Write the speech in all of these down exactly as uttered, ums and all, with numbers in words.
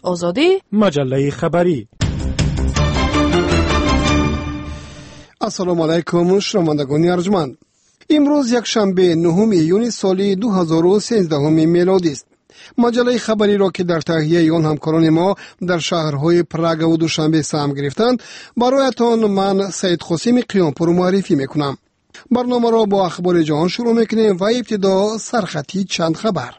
آزادی، مجله خبری. السلام علیکم شنوندگان ارجمند. امروز یک شنبه نهم ایون سال دو هزار و سیزده میلادی است. مجله خبری را که در تهیه آن همکاران ما در شهرهای پراگ و دوشنبه سهم گرفتند برایتان من سید خسیم قیامپور معرفی میکنم. برنامه را با اخبار جهان شروع میکنیم و ابتدا سرخطی چند خبر.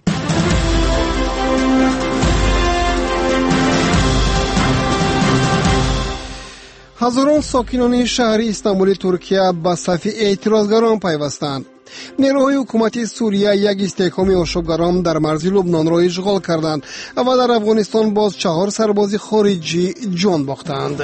هزاران ساکنان شهر استانبول ترکیه به صف اعتراضگران پیوستند. نیروهای حکومتی سوریه یک استحکام آشوبگران در مرز لبنان را اشغال کردند و در افغانستان باز چهار سرباز خارجی جان باختند.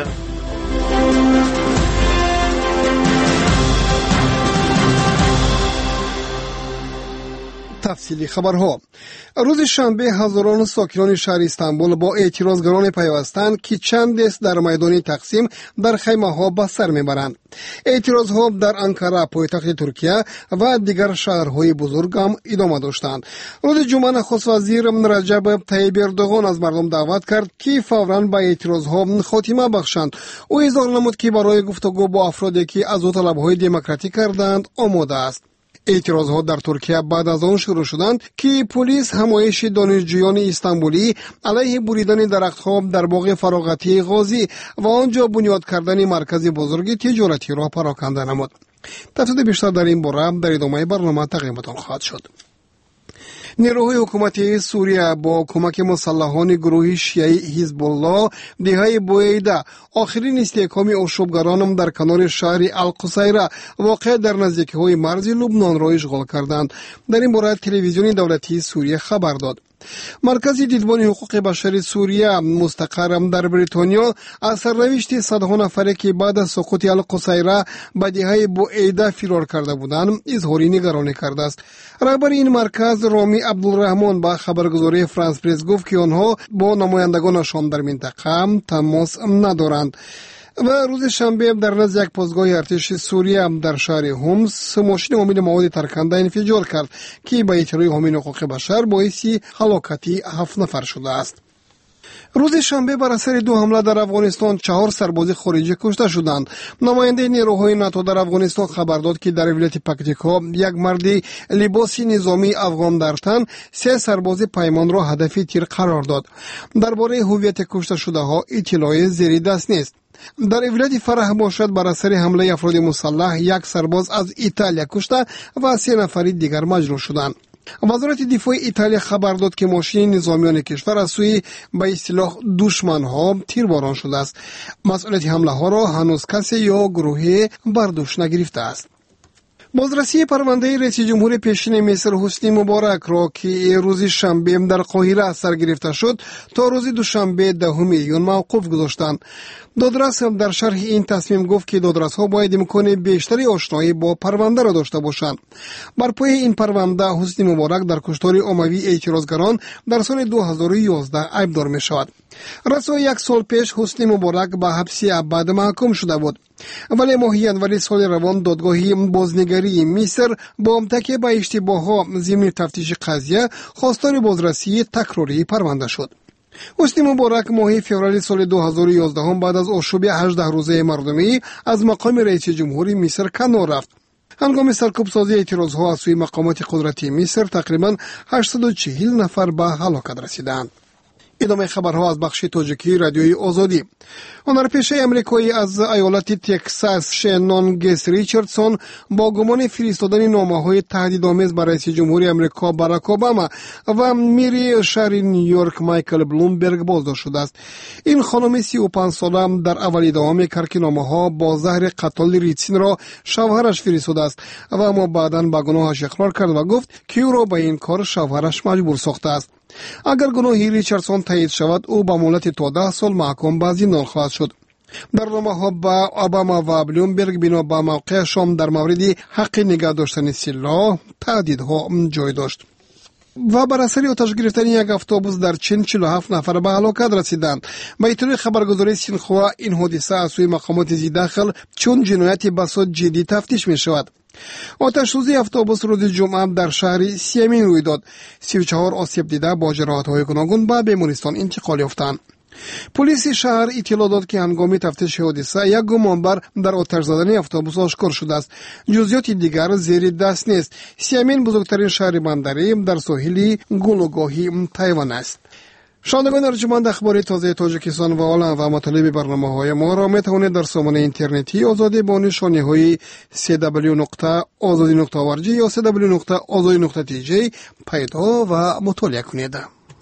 تفصیلی خبرها. روز شنبه هزاران ساکنان شهر استانبول با اعتراضگران پیوستند که چند دست در میدان تقسیم در خیمه ها به سر میبرند. اعتراض ها در انکره پایتخت ترکیه و دیگر شهرهای بزرگ هم ادامه داشتند. روز جمعه نخست وزیر رجب طیب اردوغان از مردم دعوت کرد که فوراً به اعتراض ها خاتمه بخشند. او اظهار نمود که برای گفتگو با افرادی که از او طلبهای دموکراتی کردند آماده است. اعتراضات در ترکیه بعد از آن شروع شدند که پلیس همایش دانشجویان استانبولی علیه بریدن درخت‌ها در باغ فراغتی غازی و آنجا بنیاد کردن مرکز بزرگ تجارتی را پراکنده نمود. تفصیل بیشتر در این باره در ادامه برنامه تقدیمتان خواهد شد. نیروهای حکومتی سوریه با کمک مسلحان گروه شیعی حزب الله دهه بویده آخرین استحکام آشوبگران در کنار شهر القصیره واقع در نزدیکی مرز لبنان را اشغال کردند. در این باره تلویزیون دولتی سوریه خبر داد. مرکز دیدبان حقوق بشر سوریه مستقر در بریتانیا از سرنوشت صدها نفری که بعد از سقوط القصیره به دهه بویده فرار کرده بودند اظهار نگرانی کرده است. رهبر این مرکز رامی عبدالرحمن با خبرگزاری فرانس پرس گفت که آنها با نمایندگانشان در منطقه تماس ندارند. و روز شنبه در نزد یک پاسگاه ارتش سوریه در شهر هومس ماشین حامل مواد ترکنده انفجار کرد که به اطلاع حامیان حقوق بشر باعث هلاکت هفت نفر شده است. روز شنبه بر اثر دو حمله در افغانستان چهار سرباز خارجی کشته شدند. نماینده نیروهای ناتو در افغانستان خبر داد که در ولایت پکتیکا یک مرد لباس نظامی افغان در تن سه سرباز پیمان را هدف تیر قرار داد. درباره هویت کشته شده ها اطلاع زیر دست نیست. در ولایت فرح باشد بر اثر حمله افراد مسلح یک سرباز از ایتالیا کشته و سه نفر دیگر مجروح شدند. وزارت دفاع ایتالیا خبر داد که ماشین نظامیان کشور از سوی به اصطلاح دشمن ها تیرباران شده است. مسئولیت حمله ها را هنوز کسی یا گروهی بر دوش نگرفته است. بازرسی پرونده رئیس جمهور پیشین مصر حسنی مبارک را که روز شنبه در قاهره سر گرفته شد تا روز دوشنبه دهم ایون موقوف گذاشتند. دادرس در شرح این تصمیم گفت که دادرس‌ها باید امکان بیشتری آشنایی با پرونده را داشته باشند. بر پای این پرونده حسنی مبارک در کشتار عمومی اعتراضگران در سال دو هزار و یازده عیبدار می شود. رسا یک سال پیش حسنی مبارک به حبس ابد محکوم شده بود. ولی ماه ینوری سال روان دادگاه بازنگری مصر با تکیه به اشتباهات ضمن تفتیش قضیه خواستار بازرسی تکراری پرونده شد. حسنی مبارک ماه فوریه سال دو هزار و یازده هم بعد از آشوب هجده روزه مردمی از مقام رئیس جمهوری مصر کنار رفت. هنگام سرکوب سازی اعتراض ها از سوی مقامات قدرتی مصر تقریبا هشتصد و چهل نفر به هلاکت رسیدند. ادامه خبرها از بخش تاجیکی رادیوی آزادی. هنرپیشه امریکایی از ایالت تکساس شنون گس ریچاردسون با گمان فرستادن نامه‌های تهدیدآمیز برای رئیس جمهوری آمریکا باراک اوباما و میری شهر نیویورک مایکل بلومبرگ بازداشت شده است. این خانم سی و پنج ساله در اول ادعا می‌کرد که نامه‌ها با زهر قتل ریتسین را شوهرش فرستاده است و اما بعداً به گناهش اقرار کرد و گفت که او را به این کار شوهرش مجبور ساخته است. اگر گناهی ریچاردسون تایید شود او با مهلت تا ده سال محکوم به زندان خواهد شد. در نامه‌ها با اوباما و بلومبرگ بنا به موقعشان در مورد حق نگاه داشتن سلاح تهدیدها جای داشت. و بر اثر آتش گرفتن یک اتوبوس در چین چهل و هفت نفر به هلاکت رسیدند. به اطلاع خبرگزاری سینخوا این حادثه از سوی مقامات زی داخل چون جنایت بسیار جدی تفتیش می شود. آتش‌سوزی اتوبوس روز جمعه در شهر سیمین روی داد. سی و چهار آسیب دیده با جراحت‌های گوناگون به بیمارستان انتقال یافتند. پلیس شهر اطلاع داد که هنگام تفتیش حادثه یک گمانبر در آتش زدن اتوبوس آشکار شده است. جزئیات دیگر زیر دست نیست. سیمین بزرگترین شهر بندری در ساحل گلوگاهی تایوان است. شنوندگان ارجمند، اخبار تازه تاجیکستان و عالم و مطالب برنامه‌های ما را می‌توانید در سامانه اینترنتی آزادی با نشانه‌های سی دبلیو نقطه آزادی نقطه او آر جی یا سی دبلیو نقطه آزادی نقطه تی جی پیدا و مطالعه کنید.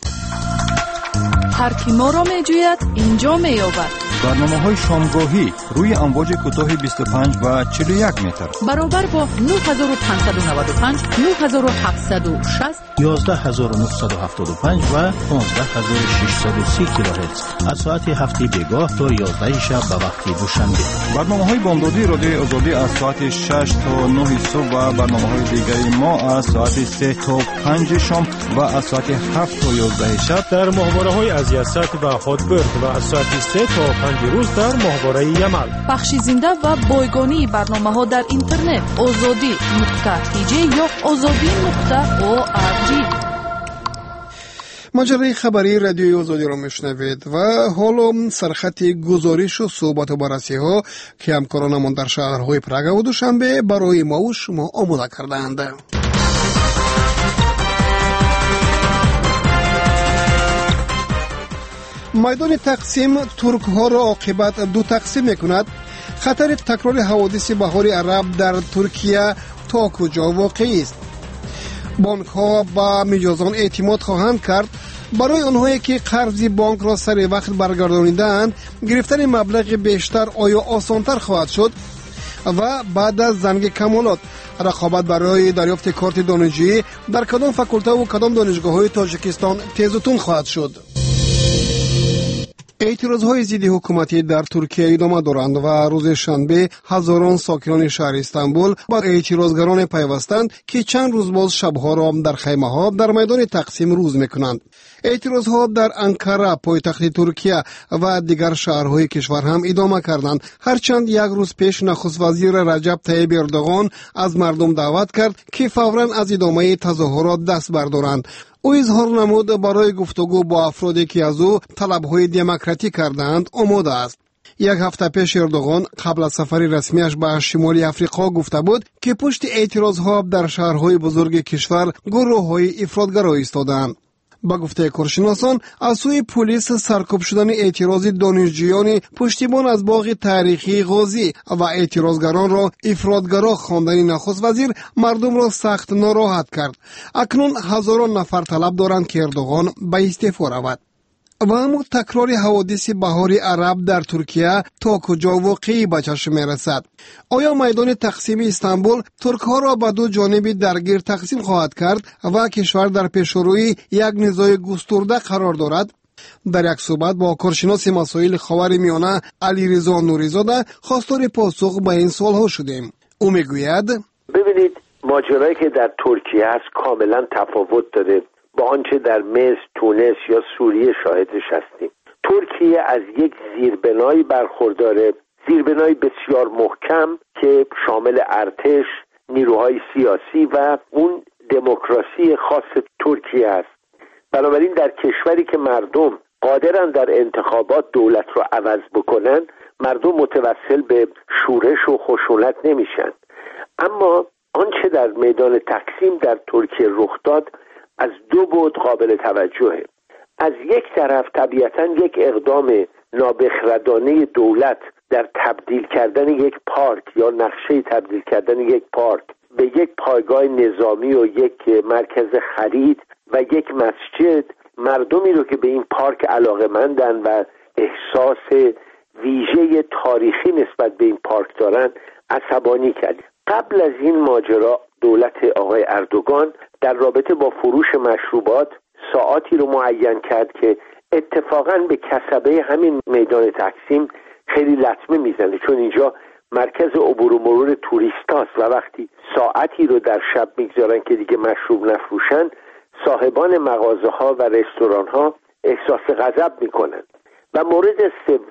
هر کی ما را می‌جوید اینجا می‌یابد. برنامه‌های شامگاهی روی امواج کوتاه بیست و پنج و چهل و یک متر برابر با نه هزار و پانصد و نود و پنج، نه هزار و هفتصد و شصت، یازده هزار و نهصد و هفتاد و پنج و پانزده هزار و ششصد و سی کیلوهرتز از ساعت هفت بیگاه تا یازده شب به وقت دوشنبه. برنامه‌های بامدادی رادیو آزادی از ساعت شش تا نه صبح و برنامه‌های دیگر ما از ساعت سه تا پنج شام و از ساعت هفت تا یازده شب در ماهواره‌های از یاست و هاتبرگ و از ساعت سه تا پنج روز در ماهواره یمل. بخش زنده و بایگانی برنامه‌ها در اینترنت آزادی نقطه تی جی یا آزادی نقطه او آر جی. مجره خبری رادیوی آزادی را میشنوید و حالا سرخط گزارش و صحبت و بررسی ها که همکارانمان در شهرهای پراگ و دوشنبه برای ما و شما آماده کردند. میدان تقسیم ترک ها را عاقبت دو تقسیم میکند. خطر تکرار حوادث بهار عرب در ترکیه تا کجا واقعی است؟ بانک ها با میجازان اعتماد خواهند کرد. برای آنهایی که قرض بانک را سر وقت برگردانیدند گرفتن مبلغ بیشتر آیا آسانتر خواهد شد؟ و بعد از زنگ کمالات رقابت برای دریافت کارت دانشجویی در کدام فاکولته و کدام دانشگاه های تاجیکستان تیز و تند خواهد شد؟ اعتراضهای ضد حکومتی در ترکیه ادامه دارند و روز شنبه هزاران ساکنان شهر استانبول با اعتراضگران پیوستند که چند روز باز شبها را در خیمه ها در میدان تقسیم روز میکنند. اعتراضها در انکاره پایتخت ترکیه و دیگر شهرهای کشور هم ادامه کردند، هرچند یک روز پیش نخست وزیر رجب طیب اردوغان از مردم دعوت کرد که فوراً از ادامه تظاهرات دست بردارند. او اظهار نمود برای گفتگو با افرادی که از او طلب‌های دموکراتی کردند آماده است. یک هفته پیش اردوغان قبل از سفر رسمیش به شمالی افریقا گفته بود که پشت اعتراضها در شهرهای بزرگ کشور گروه‌های افراطگرا ایستادند. با گفته کارشناسان از سوی پلیس سرکوب شدن اعتراض دانشجویان پشتیبان از باغ تاریخی غازی و اعتراضگران را افراطگرا خواندن نخست وزیر مردم را سخت ناراحت کرد. اکنون هزاران نفر طلب دارند که اردوغان به استعفا رود. و اما تکرار حوادث بهار عرب در ترکیه تا کجا واقعی به چشم میرسد؟ آیا میدان تقسیم استانبول ترک ها را به دو جانب درگیر تقسیم خواهد کرد و کشور در پیشروی یک نزاع گسترده قرار دارد؟ در یک صحبت با کارشناس مسائل خاورمیانه علیرضا نوری‌زاده خواستار پاسخ به این سوالها شدیم. او میگوید: ببینید، ماجرایی که در ترکیه هست کاملا تفاوت داره با آنچه در مصر، تونس یا سوریه شاهدش هستیم. ترکیه از یک زیربنایی برخورداره، زیربنایی بسیار محکم که شامل ارتش، نیروهای سیاسی و اون دموکراسی خاص ترکیه است. بنابراین در کشوری که مردم قادرن در انتخابات دولت رو عوض بکنن، مردم متوسل به شورش و خشونت نمیشن. اما آنچه در میدان تقسیم در ترکیه رخ داد از دو بعد قابل توجهه. از یک طرف طبیعتاً یک اقدام نابخردانه دولت در تبدیل کردن یک پارک یا نقشه تبدیل کردن یک پارک به یک پایگاه نظامی و یک مرکز خرید و یک مسجد، مردمی رو که به این پارک علاقه‌مندن و احساس ویژه تاریخی نسبت به این پارک دارن عصبانی کرد. قبل از این ماجرا دولت آقای اردوغان در رابطه با فروش مشروبات ساعاتی رو معین کرد که اتفاقاً به کسبه همین میدان تقسیم خیلی لطمه میزنه، چون اینجا مرکز عبور و مرور توریستاست و وقتی ساعتی رو در شب میگذارن که دیگه مشروب نفروشن، صاحبان مغازه ها و رستوران ها احساس غضب میکنن. و مورد سوم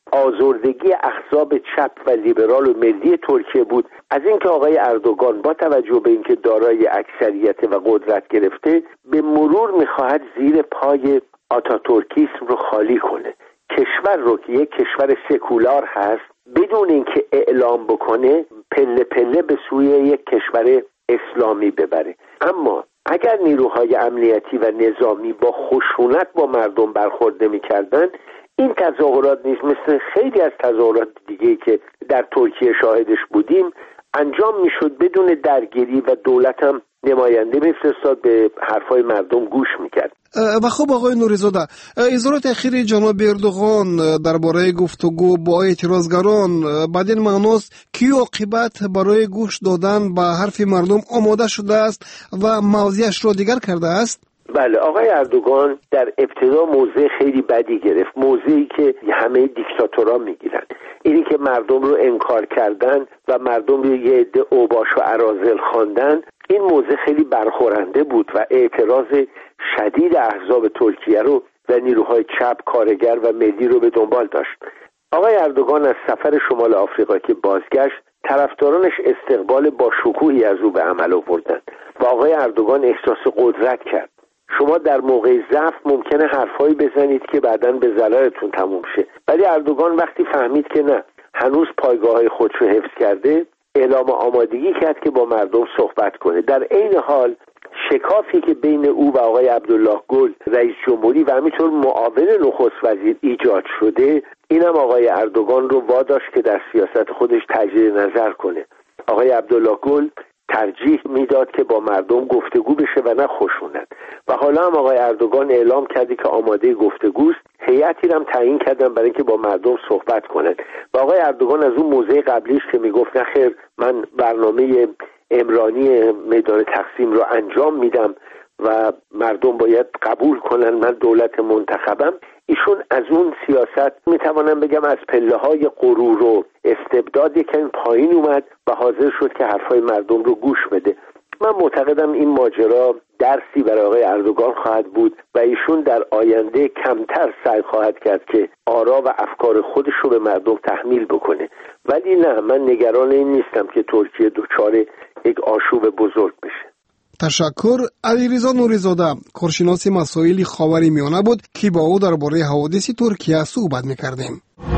آزردگی احزاب چپ و لیبرال و ملی ترکیه بود، از اینکه آقای اردوغان با توجه به اینکه دارای اکثریت و قدرت گرفته به مرور میخواهد زیر پای آتاتورکیسم رو خالی کنه، کشور رو که یک کشور سکولار هست بدون اینکه اعلام بکنه پله پله به سوی یک کشور اسلامی ببره. اما اگر نیروهای امنیتی و نظامی با خشونت با مردم برخورد نمی‌کردند، این تظاهرات نیز مثل خیلی از تظاهرات دیگه‌ای که در ترکیه شاهدش بودیم انجام میشد بدون درگیری و دولت هم نماینده میفرستاد به حرفای مردم گوش میکرد. و خب آقای نوری‌زاده، اظهارات اخیر جناب اردوغان درباره گفتگو با اعتراضگران بدین معناست که عاقبت برای گوش دادن به حرف مردم آماده شده است و موضعش را دیگر کرده است؟ بله، آقای اردوغان در ابتدا موضع خیلی بدی گرفت، موضعی که همه دیکتاتورها میگیرن، اینی که مردم رو انکار کردن و مردم رو یه عده اوباش و اراذل خواندن. این موضع خیلی برخورنده بود و اعتراض شدید احزاب ترکیه رو و نیروهای چپ، کارگر و ملی رو به دنبال داشت. آقای اردوغان از سفر شمال آفریقا که بازگشت، طرفدارانش استقبال با شکوهی از او به عمل آوردند و آقای اردوغان احساس قدرت کرد. شما در موقع ضعف ممکنه حرفایی بزنید که بعداً به ضررتون تموم شه، ولی اردوغان وقتی فهمید که نه، هنوز پایگاه‌های خودش رو حفظ کرده، اعلام آمادگی کرد که با مردم صحبت کنه. در عین حال شکافی که بین او و آقای عبدالله گل رئیس جمهوری و همینطور معاون نخست وزیر ایجاد شده، اینم آقای اردوغان رو واداشت که در سیاست خودش تجدید نظر کنه. آقای عبدالله گل ترجیح میداد که با مردم گفتگو بشه و نه خشونت، و حالا هم آقای اردوغان اعلام کرده که آماده گفتگوست. هیئتی هم تعیین کردن برای اینکه با مردم صحبت کنند و آقای اردوغان از اون موضع قبلیش که میگفت نه خیر، من برنامه عمرانی میدان تقسیم رو انجام میدم و مردم باید قبول کنن من دولت منتخبم، ایشون از اون سیاست میتوانم بگم از پله های غرور و استبداد یکم پایین اومد و حاضر شد که حرفای مردم رو گوش بده. من معتقدم این ماجرا درسی برای آقای اردوغان خواهد بود و ایشون در آینده کمتر سعی خواهد کرد که آرا و افکار خودش رو به مردم تحمیل بکنه. ولی نه، من نگران این نیستم که ترکیه دچار یک آشوب بزرگ بشه. تشکر. علیرضا نوری‌زاده، کارشناس مسائل خاورمیانه بود که با او درباره حوادث ترکیه صحبت می‌کردیم.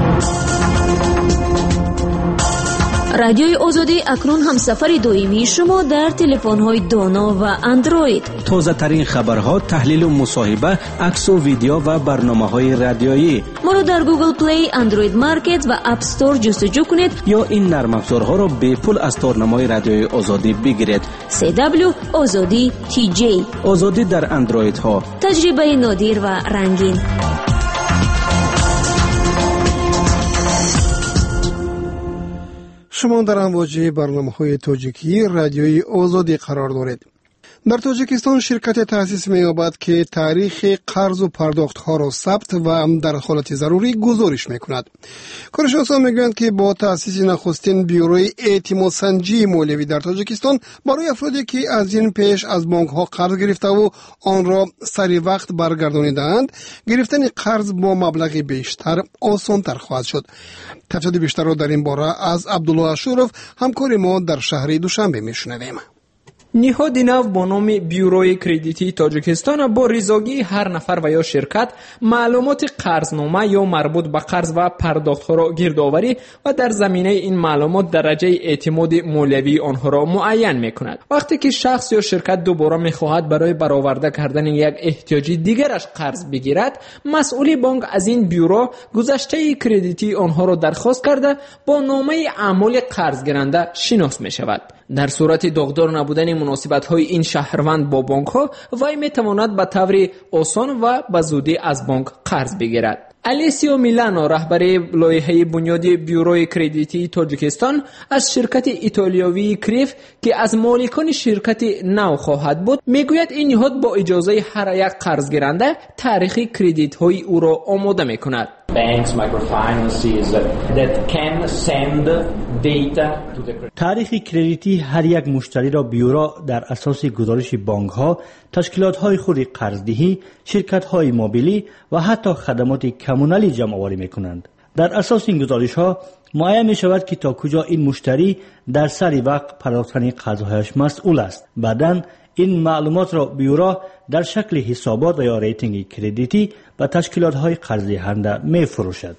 رادیوی آزادی اکنون هم سفر دائمی شما در تلفن‌های دانا و اندروید. تازه ترین خبرها، تحلیل و مصاحبه، عکس و ویدیو و برنامه‌های رادیویی. ما رو در گوگل پلی، اندروید مارکت و اپ استور جستجو کنید یا این نرم افزارها را به پول از تارنمای رادیوی آزادی بگیرید. سی دبلیو آزادی تی جی. آزادی در اندروید ها. تجربه نادر و رنگین. شما در امواج برنامه‌های تاجیکی رادیوی آزادی قرار دارید. در تاجیکستان شرکت تأسیس می‌یابد که تاریخ قرض و پرداخت‌ها را ثبت و در حالت ضروری گزارش می‌کند. کارشناسان می‌گویند که با تأسیس نخستین بیوروی اعتماد سنجی مالیوی در تاجیکستان برای افرادی که از این پیش از بانک‌ها قرض گرفته و آن را سری وقت برگردانیده‌اند، گرفتن قرض با مبلغ بیشتر آسان‌تر خواهد شد. تفصیل بیشتر را در این باره از عبدالله اشورف، همکار ما در شهر دوشنبه می‌شنویم. نهاد نو با نام بیوروی کردیتی تاجیکستان با رضایت هر نفر و یا شرکت معلومات قرضنامه یا مربوط به قرض و پرداخت‌ها را گردآوری و در زمینه این معلومات درجه اعتماد مالیوی آنها را معین می‌کند. وقتی که شخص یا شرکت دوباره می‌خواهد برای برآورده کردن یک احتیاج دیگرش قرض بگیرد، مسئول بانک از این بیورو گذشته کردیتی آنها را درخواست کرده با نامه اعمال قرض گیرنده شناس می‌شود. در صورت داغدار نبودن مناسبت‌های این شهروند با بانک‌ها، وی می‌تواند به طور آسان و به زودی از بانک قرض بگیرد. الیسیو میلانو، رهبر لایحه بنیادی بیوروی کردیتی تاجیکستان، از شرکت ایتالیایی کریف که از مالکان شرکت نو خواهد بود، میگوید این نهاد با اجازه هر یک قرض گیرنده تاریخ کردیت‌های او را آماده می‌کند. Banks, microfinances that can send data to the تاریخ کردیتی هر یک مشتری را بیورو در اساس گزارش بانک‌ها، تشکیلات‌های خود قرضدهی، شرکت‌های موبیلی و حتی خدمات کمونالی جمع آوری می‌کنند. در اساس این گزارش‌ها معین می‌شود که تا کجا این مشتری در سری وقت پرداختن قرض‌هایش مسئول است. بعداً این معلومات را بیورا در شکل حسابات و یا ریتینگ کردیتی به تشکیلات‌های قرض دهنده می‌فروشد.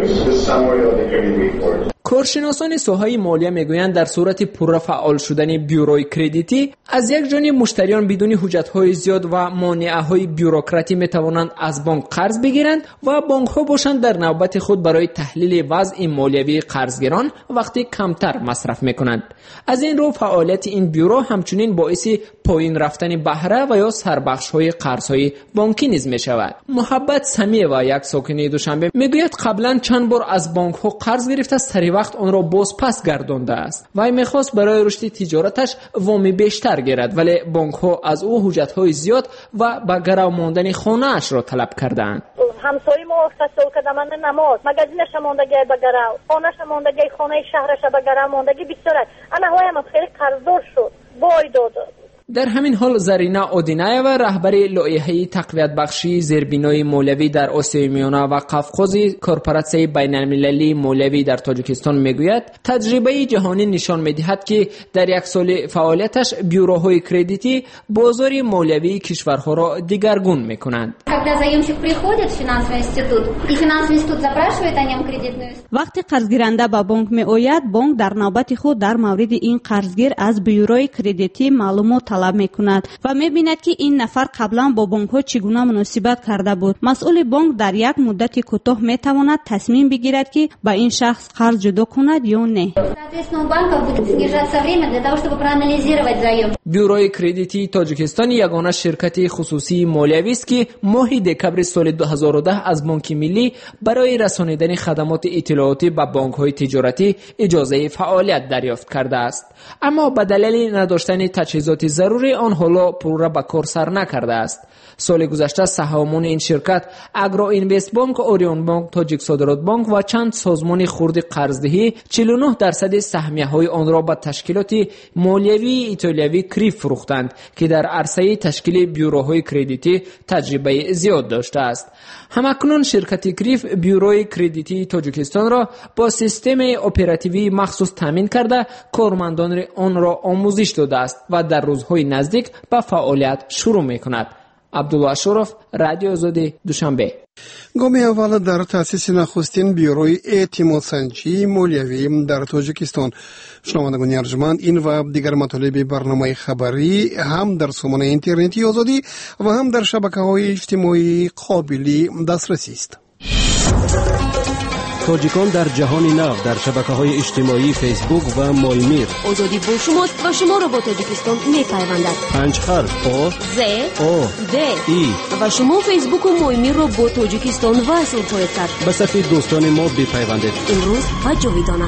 کارشناسان ساحه مالیه میگویند در صورت پررو فعال شدن بیوروی کردیتی از یک جانب مشتریان بدون حجت‌های زیاد و مانعه‌های بیوروکراتی میتوانند از بانک قرض بگیرند و بانک‌ها باشند در نوبت خود برای تحلیل وضع مالیوی قرضگران وقتی کمتر مصرف میکنند. از این رو فعالیت این بیورو همچنین باعث پایین رفتن بهره و یا سربخش‌های قرض‌های بانکی نیز میشود. محبت سمیه و یک ساکنه دوشنبه میگوید قبلا چند بار از بانک‌ها قرض گرفته سری وقت آن را باز پس گردانده است و میخواست برای رشد تجارتش وام بیشتر گیرد، ولی بانک‌ها از او حجت‌های زیاد و به گرو ماندن خانه‌اش را طلب کردند. همسایه ما فصل کدامن نماز مگزینش ماندگی به گرو، خانه‌ش ماندگی، خانه شهرش به گرو ماندگی بسیار است. انا هایم خیلی قرضدار شد. وای داد. در همین حال زرینا اودینایو رهبر لایحه تقویت بخشی زیربنای مالیوی در آسیای میانه و قفقاز کورپوراسیون بین‌المللی مالیوی در تاجیکستان میگوید تجربه جهانی نشان میدهد که در یک سال فعالیتش بیوروهای کردیتی بازار مالیوی کشورها را دیگرگون میکنند. وقتی قرضگیرنده به بانک میآید، بانک در نوبت خود در مورد این قرضگیر از بیوروی کردیتی معلومات طلب میکند و میبیند که این نفر قبلا با بانک ها چگونه مناسبت کرده بود. مسئول بانک در یک مدت کوتاه میتواند تصمیم بگیرد که با این شخص قرض جدا کند یا نه. بیوروی کردیتی تاجیکستان یگانه شرکت خصوصی مالیوی است که ماه دکمبر سال دو هزار و ده از بانک ملی برای رسانیدن خدمات اطلاعاتی به بانک‌های تجارتی اجازه فعالیت دریافت کرده است، اما به دلیل نداشتن تجهیزات ضروری آن حالا پررو به کار سر نکرده است. سال گذشته سهامان این شرکت اگرو اینوست بانک، اوریون بانک، تاجیک صادرات بانک و چند سازمان خرد قرضدهی چهل و نه درصد سهمیه‌های آن را به تشکیلات مالیوی ایتالیایی کریف فروختند که در عرصه تشکیل بیوروهای کردیتی تجربه زیاد داشته است. همکنون شرکت کریف بیوروی کردیتی تاجیکستان را با سیستم اپراتیوی مخصوص تامین کرده کارمندان آن را آموزش داده است و در روزهای نزدیک به فعالیت شروع می‌کند. عبدالله شرف، رادیو آزادی، دوشنبه. گام اول در تأسیس نخستین بیوروی اعتماد سنجی مالیوی در تاجیکستان. شنوندگان ارجمند، این و دیگر مطالب برنامه خبری هم در سامانه اینترنتی آزادی و هم در شبکه‌های اجتماعی قابل دسترسی است. تاجیکان در جهان نو در شبکه‌های اجتماعی فیسبوک و مایمیر. آزادی با شماست و شما را با تاجیکستان می‌پیوندد. پنج حرف آ ز آ د ای و شما فیسبوک و مایمیر را با تاجیکستان وصل خواهید کرد. به صفحه دوستان ما بپیوندید. امروز و جاویدانه.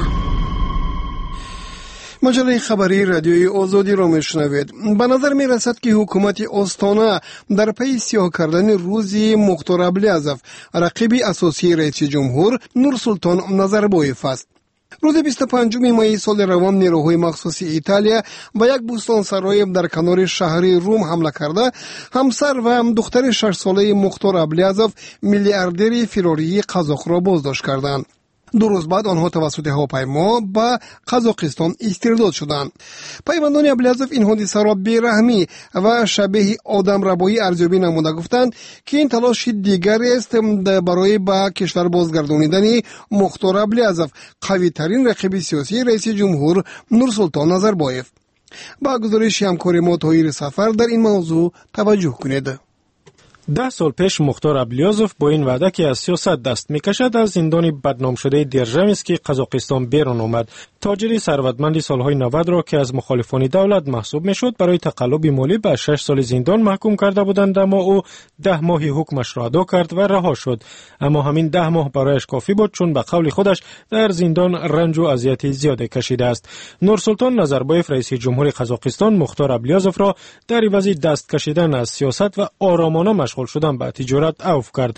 مجله خبری رادیوی آزادی را میشنوید. به نظر می رسد که حکومت استانه در پی سیاه کردن روزی مختار عبدالعزیز رقیب اساسی رئیس جمهور نورسلطان نظربایف است. روز بیست و پنجم می سال روان نیروهای مخصوص ایتالیا به یک بوستانسرای در کنار شهر روم حمله کرده همسر و هم دختر شش ساله مختار عبدالعزیز میلیاردر فراری قزاق را بازداشت کردند. دو روز بعد آنها توسط هواپیما به قزاقستان استرداد شدند. پیوندان عبدالعزیز این حادثه را بی‌رحمی و شبیه آدم ربایی ارزیابی نموده گفتند که این تلاش دیگری است برای به کشور بازگردانیدن مختار عبدالعزیز، قوی ترین رقیب سیاسی رئیس جمهور نورسلطان نظربایف. با گزارش همکار ما طاهر سفر در این موضوع توجه کنید. ده سال پیش مختار عبدالعزیز با این وعده که از سیاست دست میکشد از زندان بدنام شده دیرژم است که قزاقستان بیرون آمد. تاجر ثروتمند سالهای نود را که از مخالفان دولت محسوب میشد برای تقلب مالی به شش سال زندان محکوم کرده بودند، اما او ده ماهی حکمش را ادا کرد و رها شد. اما همین ده ماه برایش کافی بود، چون به قول خودش در زندان رنج و اذیت زیادی کشیده است. نورسلطان نظربایف رئیس جمهور قزاقستان مختار عبدالعزیز را در عوض دست کشیدن از سیاست و آرامانه مشغول شدن به تجارت عفو کرد.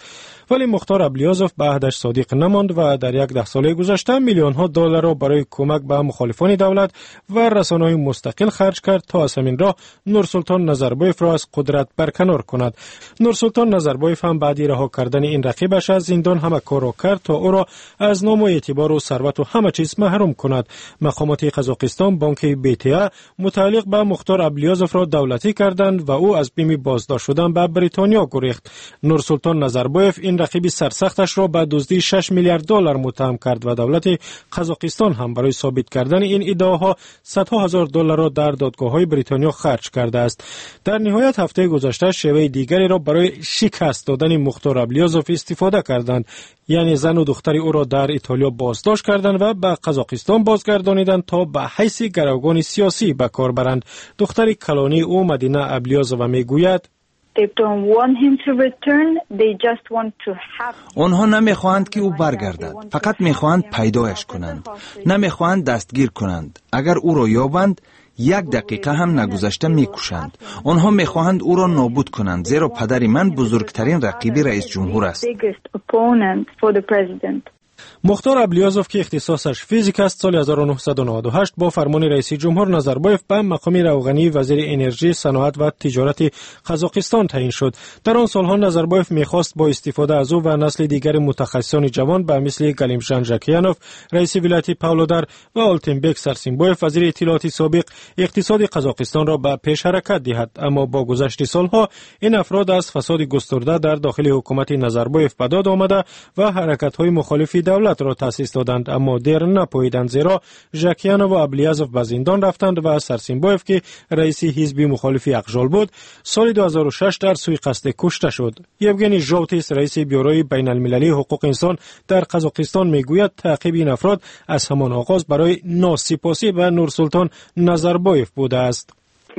ولی مختار ابلیازوف به عهدش صادق نماند و در یک ده ساله گذشته میلیون ها دلار را برای کمک به مخالفان دولت و رسانه‌های مستقل خرج کرد تا از همین راه نورسلطان نظربایف را از قدرت برکنار کند. نورسلطان نظربایف هم بعد رها کردن این رقیبش از زندان همه کار را کرد تا او را از نام و اعتبار و ثروت و همه چیز محروم کند. مقامات قزاقستان بانک بی‌تیا متعلق به مختار ابلیازوف را دولتی کردند و او از بیم بازداشت شدن به بریتانیا گریخت. نورسلطان نظربایف این رقیب سرسختش را به دزدی شش میلیارد دلار متهم کرد و دولت قزاقستان هم برای ثابت کردن این ادعاها صدها هزار دلار را در دادگاه‌های بریتانیا خرج کرده است. در نهایت هفته گذشته شیوه دیگری را برای شکست دادن مختار ابلیازوف استفاده کردند، یعنی زن و دختری او را در ایتالیا بازداشت کردند و به قزاقستان بازگردانیدند تا به حیث گروگان سیاسی به کار برند. دختر کلانی او مدینه ابلیازوف میگوید آنها نمیخواهند که او برگردد، فقط میخواهند پیدایش کنند، نمیخواهند دستگیر کنند. اگر او را یابند یک دقیقه هم نگذشته میکشند. آنها میخواهند او را نابود کنند، زیرا پدر من بزرگترین رقیب رئیس جمهور است. مختار ابلیازوف که اختصاصش فیزیک است سال هزار و نهصد و نود و هشت با فرمان رئیس جمهور نظربایف به مقام روغنی وزیر انرژی، صنعت و تجارت قزاقستان تعیین شد. در آن سالها نظربایف میخواست با استفاده از او و نسل دیگر متخصصان جوان به مثل گلیمشان ژاکیانوف رئیس ولایت پاولودار و آلتینبک سرسیمبایف وزیر اطلاعات سابق اقتصاد قزاقستان را به پیش حرکت دهد، اما با گذشت سالها این افراد از فساد گسترده در داخل حکومت نظربایف به داد آمده و حرکت‌های مخالف دولت را تأسیس دادند، اما دیر نپاییدند، زیرا ژاکیانوف و ابلیازوف به زندان رفتند و سرسیمبایف که رئیس حزب مخالف اقژال بود سال دو هزار و شش در سوءقصد کشته شد. یوگنی ژاوتیس رئیس بیوروی بین المللی حقوق انسان در قزاقستان میگوید تعقیب این افراد از همان آغاز برای ناسپاسی به نورسلطان نظربایف بوده است.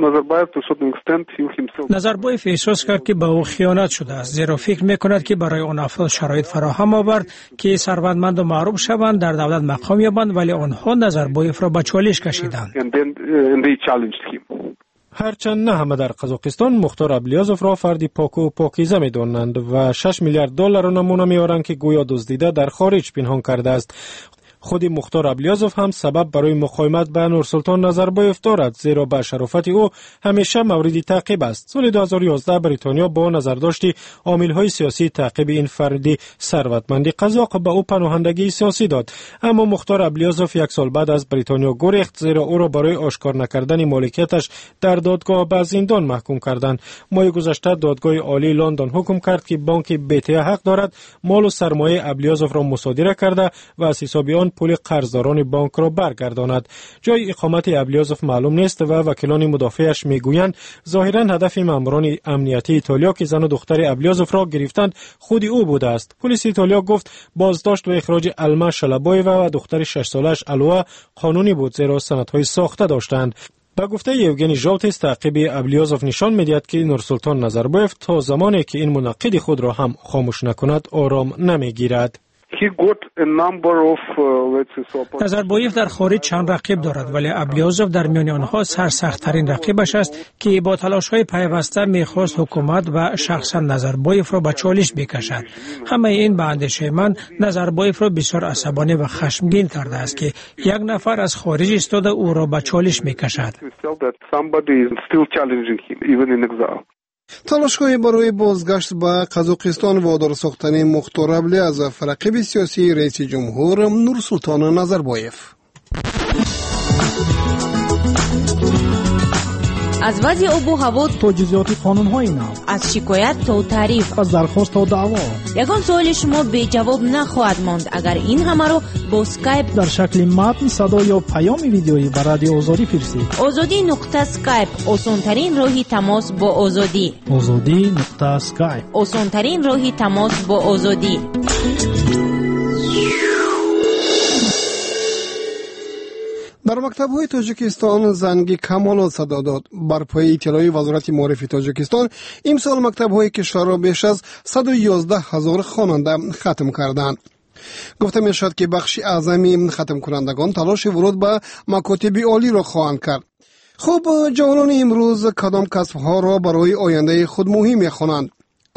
نظربایف احساس کرد که به او خیانت شده است، زیرا فکر میکند که برای آن افراد شرایط فراهم آورد که ثروتمند و معروف شوند، در دولت مقام یابند، ولی آنها نظربایف را به چالش کشیدند. هرچند نه همه در قزاقستان مختار ابلیازوف را فردی پاک و پاکیزه می‌دانند و شش میلیارد دلار را نمونه می‌آورند که گویا دزدیده در خارج پنهان کرده است. خود مختار ابلیازوف هم سبب برای مقاومت به نورسلطان نظربایف دارد، زیرا به شرافت او همیشه مورد تعقیب است. سال دو هزار و یازده بریتانیا با نظرداشت عامل‌های سیاسی تعقیب این فردی ثروتمند قزاق به او پناهندگی سیاسی داد، اما مختار ابلیازوف یک سال بعد از بریتانیا گریخت، زیرا او را برای آشکار نکردن مالکیتش در دادگاه به زندان محکوم کردند. ماه گذشته دادگاه عالی لندن حکم کرد که بانک بی‌تیا حق دارد مال و سرمایه ابلیازوف را مصادره کرده و از حساب آن پول قرضداران بانک را برگرداند. جای اقامت ابلیازوف معلوم نیست و وکیلان مدافعش میگویند ظاهرا هدف ماموران امنیتی ایتالیا که زن و دختر ابلیازوف را گرفتند خود او بوده است. پلیس ایتالیا گفت بازداشت و اخراج الما شلبایووا و دختر شش سالش الوا قانونی بود، زیرا سندهای ساخته داشتند. با گفته یوگنی ژاوتیس تعقیب ابلیازوف نشان می‌دهد که نورسلطان نظربایف تا زمانی که این مناقض خود را هم خاموش نکند آرام نمیگیرد. نظربایف در خارج چند رقیب دارد، ولی ابلیازوف در میان آنها سرسخت‌ترین رقیبش است که با تلاش‌های پیوسته می‌خواست حکومت و شخصا نظربایف را به چالش بکشد. همه این به اندیشه من نظربایف را بسیار عصبانی و خشمگین کرده است که یک نفر از خارج ایستاده او را به چالش می‌کشد. تلاش‌های برای بازگشت به قزاقستان وادار ساختن مختار ابلیازوف رقیب سیاسی رئیس جمهور نورسلطان نظربایف. از وضع آب و هوا تا جزئیات قانون‌های نو، از شکایت تا تعریف، از درخواست تا دعوا، یگان سوال شما بی جواب نخواهد ماند اگر این همه رو با اسکایپ در شکل متن، صدا یا پیام ویدیویی به رادیو آزادی فرستید. آزادی نقطه اسکایپ آسان‌ترین راهی تماس با آزادی. آزادی نقطه اسکایپ آسان‌ترین راهی تماس با آزادی. در مکتب‌های تاجیکستان زنگ کمال صدا داد. بر پایه اطلاعی وزارت معارف تاجیکستان امسال مکتب‌های کشور را بیش از صد و یازده هزار خواننده ختم کردند. گفته می شد که بخش اعظمی ختم کنندگان تلاش ورود به مکاتب عالی را خواهند کرد. خب جوانان امروز کدام کسب‌ها را برای آینده خود مهم می‌خوانند؟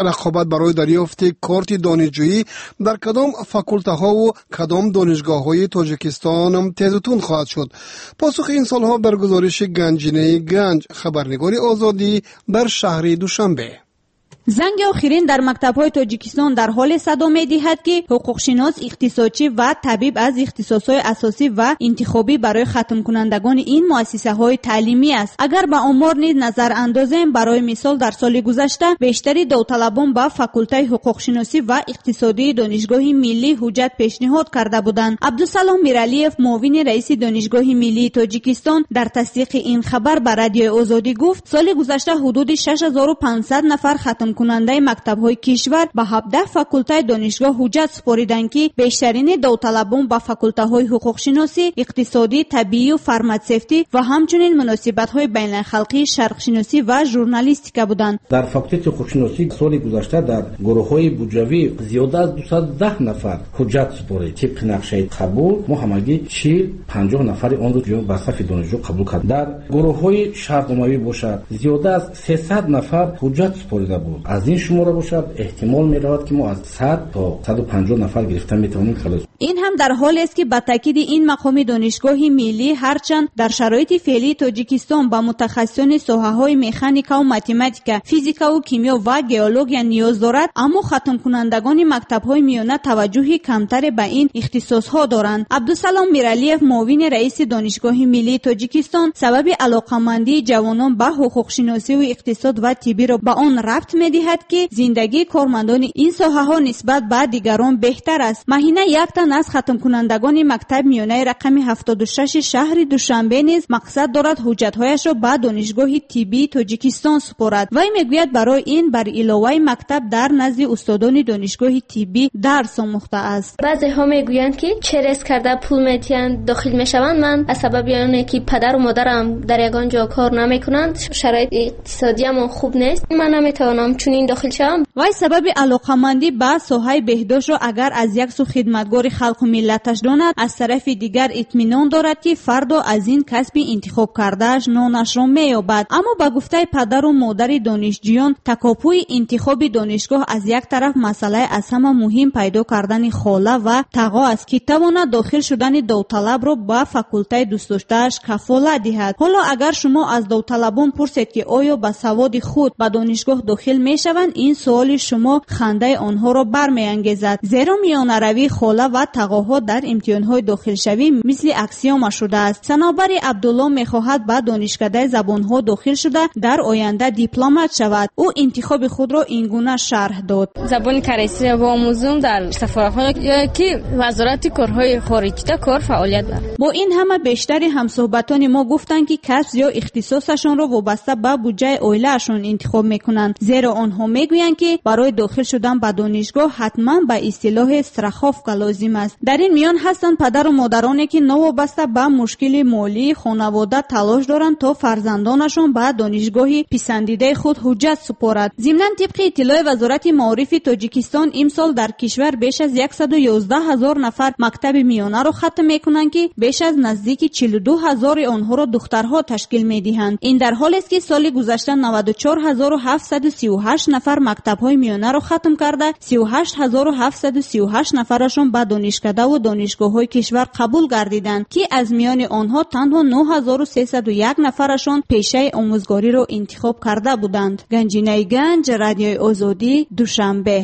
رقابت برای دریافت کارت دانشجویی در کدام فاکولته ها و کدام دانشگاه های تاجیکستان تیزتون خواهد شد؟ پاسخ این سال ها در گزارش گنجینه گنج، خبرنگار آزادی در شهر دوشنبه. زنگ آخرین در مکتب‌های تاجیکستان در حال صدا می‌دهد که حقوقشناس، اقتصادچی و طبیب از اختصاص‌های اساسی و انتخابی برای ختم کنندگان این مؤسسه‌های تعلیمی است. اگر به آمار نیز نظر اندازیم، برای مثال در سال گذشته بیشتری داوطلبان به فاکولته حقوقشناسی و اقتصادی دانشگاه ملی حجت پیشنهاد کرده بودند. عبدالسلام میرعلیف، معاون رئیس دانشگاه ملی تاجیکستان، در تصدیق این خبر به رادیو آزادی گفت سال گذشته حدود شش هزار و پانصد نفر ختم کننده مکتب‌های کشور به هفده فاکولته دانشگاه حجت سپاریدند که بیشترین داوطلبان به فاکولته‌های حقوق شناسی، اقتصادی، طبیعی و فارماسیستی و همچنین مناسبت‌های بین‌الخلقی، شرق شناسی و ژورنالیستیک بودند. در فاکولته حقوق شناسی سال گذشته در گروه‌های بودجوی زیاده از دویست و ده نفر حجت سپارید. طبق نقشه قبول ما همگی چهل پنجاه نفر آن رو به صف دانشجو قبول کرد. در گروه‌های شرطنامه‌ای باشد زیاده از سیصد نفر حجت سپاریده بود. از این شماره باشد احتمال می‌رود که ما از صد تا صد و پنجاه نفر گرفته می‌توانیم خلاص. این هم در حالی است که با تاکید این مقام دانشگاه ملی هرچند در شرایط فعلی تاجیکستان با متخصصان ساحه‌های مکانیک و متماتیک، فیزیک و کیمیا و ژئولوژی نیاز دارد، اما ختم کنندگان مکتب‌های میانه توجهی کمتر به این اختصاص‌ها دارند. عبدالسلام میرعلیف، معاون رئیس دانشگاه ملی تاجیکستان، سبب علاقه‌مندی جوانان به حقوق شناسی و اقتصاد و طب را به آن ربط می‌دهد که زندگی کارمندان این ساحه‌ها نسبت به دیگران بهتر است. ماهینه یک تن از ختم کنندگان مکتب میانه رقم هفتاد و شش شهر دوشنبه نیز مقصد دارد حجت‌هایش را به دانشگاه طبی تاجیکستان سپارد. وی میگوید برای این بر علاوه مکتب در نزد استادان دانشگاه طبی درس آموخته است. بعضی ها میگویند که چه ریسک کرده پول میتیان داخل میشوند. من از سبب اینه که پدر و مادرم در یگان جا کار نمیکنند، شرایط اقتصادی هم خوب نیست، من نمیتوانم چون این داخل شوم. وی سبب علاقه‌مندی به ساحه بهداشت را اگر از یک سو خدمتگار خلق و ملتش داند، از طرف دیگر اطمینان دارد که فرد از این کسب انتخاب کردهش نانش را مییابد. اما با گفته پدر و مادر دانشجویان، تکاپوی انتخاب دانشگاه از یک طرف مسئله از همه مهم پیدا کردن خاله و تقا است که تواند داخل شدن داوطلب را به فاکولته دوست داشته‌اش کفالت دهد. حالا اگر شما از داوطلبان پرسید که آیا با سواد خود به دانشگاه داخل میشوند، این سوال شما خنده آنها را برمیانگیزد، زیرا میانه روی خاله و تقاها در امتحانهای داخل شوی مثل اکسیوم شده است. صنابر عبدالله میخواهد به دانشکده زبانها داخل شده در آینده دیپلمات شود. او انتخاب خود را اینگونه شرح داد: زبان کریسی را آموزم در سفارتخانه که وزارت کارهای خارجی کار فعالیت دارد. با این همه بیشتری همصحبتان ما گفتند که کسب یا اختصاصشان را وابسته به بودجه عائله‌شان انتخاب میکنند، زیرا آنها میگویند که برای داخل شدن به دانشگاه حتما به اصطلاح استراخوفکا لازم است. در این میان هستند پدر و مادرانی که نوابسته به مشکل مالی خانواده تلاش دارند تا فرزندانشان به دانشگاه پسندیده خود حجت سپارد. ضمناً طبق اطلاع وزارت معارف تاجیکستان، امسال در کشور بیش از صد و یازده هزار نفر مکتب میانه را ختم میکنند که بیش از نزدیک چهل و دو هزار آنها را دخترها تشکیل میدهند. این در حالی است که سال گذشته نود و چهار هزار و هفتصد و سی و هشت نفر مکتب‌های میانه را ختم کرده، سی و هشت هزار و هفتصد و سی و هشت نفرشان به دانشکده و دانشگاه‌های کشور قبول گردیدند که از میان آنها تنها نه هزار و سیصد و یک نفرشان پیشه آموزگاری را انتخاب کرده بودند. گنجینه گنج، رادیو آزادی، دوشنبه.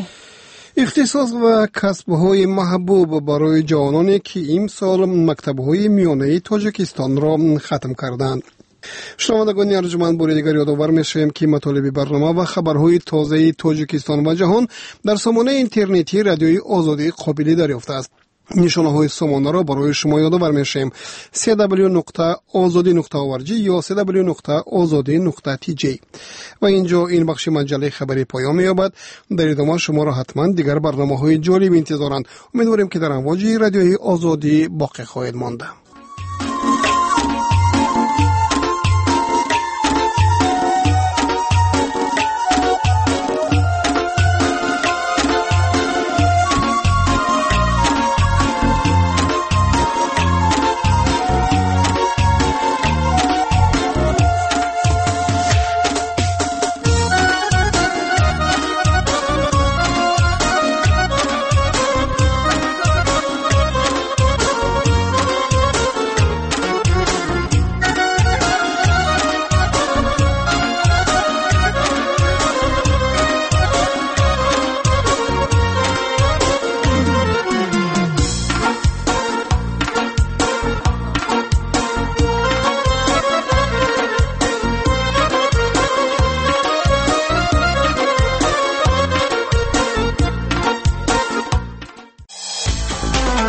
اختصاص و کسب‌های محبوب برای جوانانی که امسال مکتب‌های میانه تاجیکستان را ختم کردند. شنوندگان ارجمند، بار دیگر یادآور می‌شویم که مطالب برنامه و خبرهای تازه تاجیکستان و جهان در سامانه اینترنتی رادیوی آزادی قابل دریافت است. نشانه های سامانه را برای شما یادآور می‌شویم: سی دبلیو نقطه آزادی نقطه او آر جی یا سی دبلیو نقطه آزادی نقطه تی جی. و اینجا این بخش مجله خبری پایان می‌یابد. در ادامه شما را حتما دیگر برنامه‌های جالب انتظارند. امیدواریم که در امواج رادیوی آزادی باقی خواهید ماند.